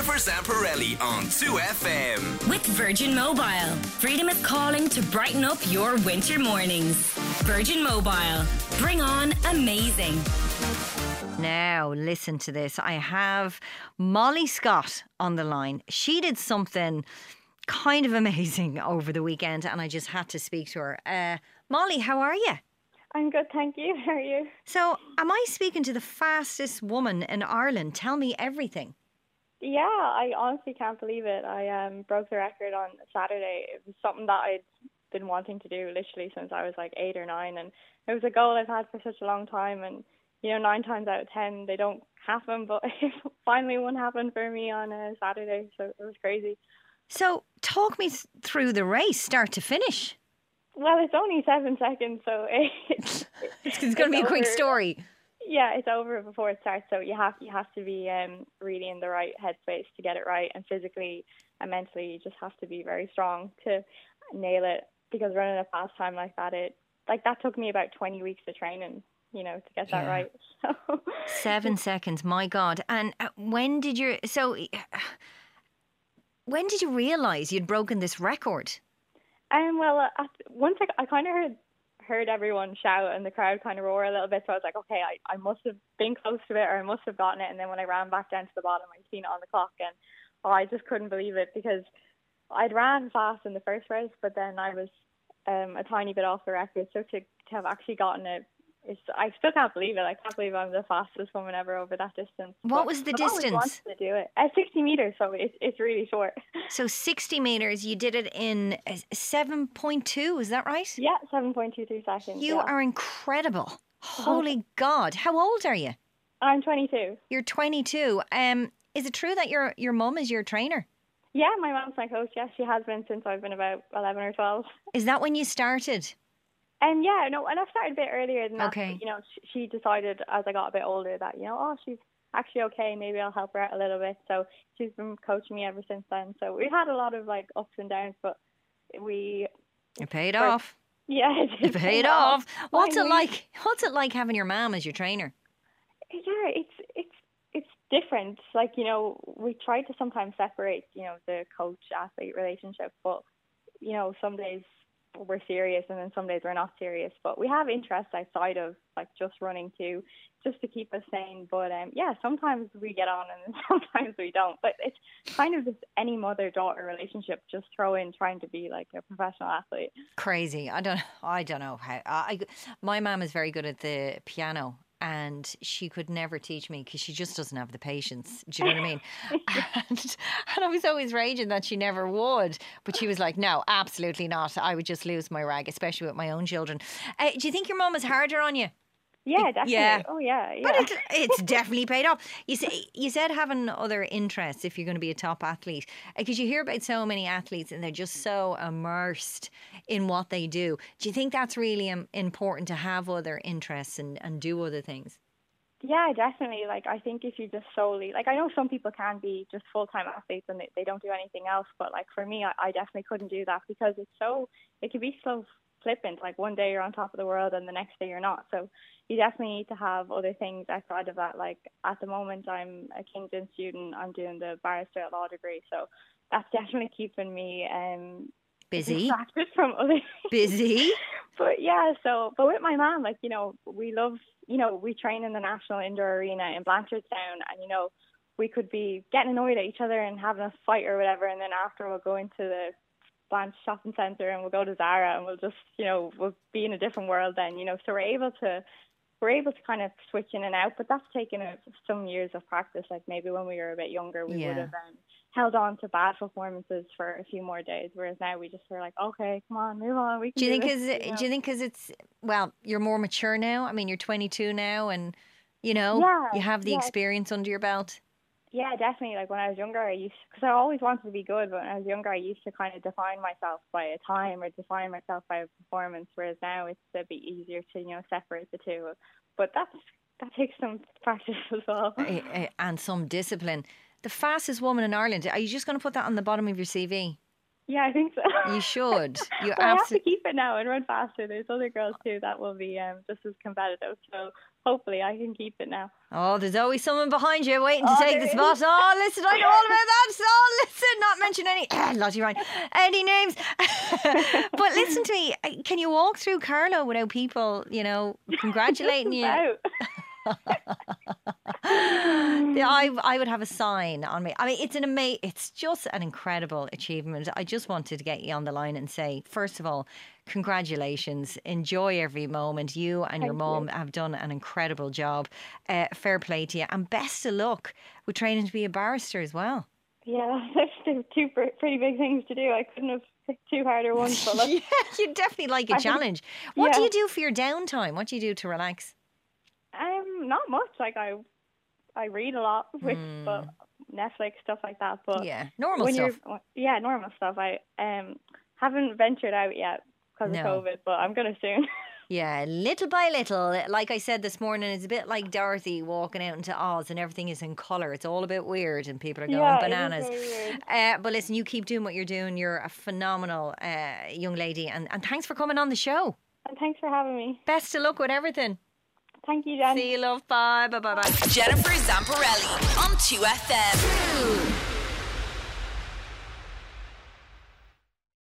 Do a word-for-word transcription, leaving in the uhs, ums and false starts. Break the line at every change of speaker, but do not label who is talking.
Jennifer Zamparelli on two F M.
With Virgin Mobile. Freedom is calling to brighten up your winter mornings. Virgin Mobile. Bring on amazing.
Now, listen to this. I have Molly Scott on the line. She did something kind of amazing over the weekend and I just had to speak to her. Uh, Molly, how are you?
I'm good, thank you. How are you?
So, am I speaking to the fastest woman in Ireland? Tell me everything.
Yeah, I honestly can't believe it. I um, broke the record on Saturday. It was something that I'd been wanting to do literally since I was like eight or nine, and it was a goal I've had for such a long time. And you know, nine times out of ten they don't happen, but finally one happened for me on a Saturday, so it was crazy.
So, talk me th- through the race, start to finish.
Well, it's only seven seconds, so it's,
it's, it's going to be a quick story.
Yeah, it's over before it starts, so you have you have to be um, really in the right headspace to get it right, and physically and mentally you just have to be very strong to nail it, because running a fast time like that, it like that took me about twenty weeks of training, you know, to get that
yeah.
right. So.
Seven seconds, my God. And when did you, so when did you realise you'd broken this record?
Um, well, uh, at, once I, I kind of heard heard everyone shout and the crowd kind of roar a little bit, so I was like, okay, I, I must have been close to it, or I must have gotten it. And then when I ran back down to the bottom, I seen it on the clock, and oh, I just couldn't believe it, because I'd ran fast in the first race, but then I was um, a tiny bit off the record. So to, to have actually gotten it, it's, I still can't believe it. I can't believe I'm the fastest woman ever over that distance.
What
but
was the
I've
distance?
always wanted to do it. At sixty metres, so it's, it's really short.
So sixty metres, you did it in seven point two, is that right?
Yeah, seven point two three seconds.
You
yeah.
are incredible. Holy God. How old are you?
I'm twenty-two.
You're twenty-two. Um, is it true that your, your mum is your trainer?
Yeah, my mum's my coach. Yeah, she has been since I've been about eleven or twelve.
Is that when you started?
And yeah, no, and I started a bit earlier than that.
Okay.
But, you know, she, she decided as I got a bit older that, you know, oh, she's actually okay, maybe I'll help her out a little bit. So she's been coaching me ever since then. So we had a lot of like ups and downs, but we...
It paid off.
Yeah, it,
it paid, paid off. off. What's
Finally.
it like? What's it like having your mum as your trainer?
Yeah, it's it's it's different. Like, you know, we try to sometimes separate, you know, the coach-athlete relationship, but, you know, some days we're serious and then some days we're not serious, but we have interests outside of like just running too, just to keep us sane. But um yeah, sometimes we get on and sometimes we don't, but it's kind of just any mother-daughter relationship, just throw in trying to be like a professional athlete.
Crazy. I don't I don't know how I, my mum is very good at the piano, and she could never teach me because she just doesn't have the patience. Do you know what I mean? and, and I was always raging that she never would. But she was like, no, absolutely not. I would just lose my rag, especially with my own children. Uh, do you think your mum is harder on you?
Yeah, definitely.
Yeah.
Oh, yeah. yeah.
But it, it's definitely paid off. You say, you said having other interests if you're going to be a top athlete, because you hear about so many athletes and they're just so immersed in what they do. Do you think that's really um, important to have other interests and, and do other things?
Yeah, definitely. Like, I think if you just solely, like, I know some people can be just full-time athletes and they, they don't do anything else, but like for me, I, I definitely couldn't do that, because it's so, it can be so flippant. Like one day you're on top of the world and the next day you're not. So you definitely need to have other things outside of that. Like at the moment I'm a Kingston student. I'm doing the barrister at law degree. So that's definitely keeping me um
busy
distracted from other
busy.
But yeah, so but with my mom, like, you know, we love, you know, we train in the National Indoor Arena in Blanchardstown, and you know, we could be getting annoyed at each other and having a fight or whatever, and then after we'll go into the Blanche shopping centre and we'll go to Zara and we'll just, you know, we'll be in a different world then, you know, so we're able to we're able to kind of switch in and out, but that's taken a, some years of practice. Like maybe when we were a bit younger we
Yeah.
would have um, held on to bad performances for a few more days, whereas now we just were like, okay, come on, move on, we can
Do you
do
think
this,
is
you know?
do you think because it's, well, you're more mature now? I mean, you're twenty-two now, and you know,
Yeah,
you have the
yeah.
experience under your belt.
Yeah, definitely. Like when I was younger, I used, because I always wanted to be good, but when I was younger, I used to kind of define myself by a time or define myself by a performance, whereas now it's a bit easier to, you know, separate the two. But that's, that takes some practice as well.
Eh, eh, and some discipline. The fastest woman in Ireland. Are you just going to put that on the bottom of your C V?
Yeah, I think so.
You should. You
well, I have to
absolutely.
keep it now and run faster. There's other girls too that will be um, just as competitive. So hopefully I can keep it now.
Oh, there's always someone behind you waiting to
Oh,
take
there
the
is.
spot. Oh, listen, I know all about that. Oh, listen, not mention any, Lottie Ryan, any names. But listen to me, can you walk through Carlow without people, you know, congratulating you?
About.
I, I would have a sign on me. I mean, it's an ama- It's just an incredible achievement. I just wanted to get you on the line and say, first of all, congratulations. Enjoy every moment. You and your
Thank
mum
you.
have done an incredible job. Uh, fair play to you. And best of luck with training to be a barrister as well.
Yeah, there's two pr- pretty big things to do. I couldn't have picked two harder ones. But look,
Yeah, you definitely like a
I think-
challenge. What do
yeah.
you do for your downtime? What do you do to relax?
um, not much. Like I, I read a lot with
Hmm.
but Netflix stuff like that. But
Yeah, normal
when
stuff.
you're yeah normal stuff. I um haven't ventured out yet because
No.
of COVID, but I'm gonna soon.
Yeah, little by little. Like I said this morning, it's a bit like Dorothy walking out into Oz and everything is in colour. It's all a bit weird and people are going
Yeah, it is
bananas.
very weird.
Uh, but listen, you keep doing what you're doing. You're a phenomenal uh, young lady and, and thanks for coming on the show.
And thanks for having me.
Best of luck with everything.
Thank you, Jen.
See you, love. Bye. Bye, bye, bye.
Jennifer Zamparelli on two F M.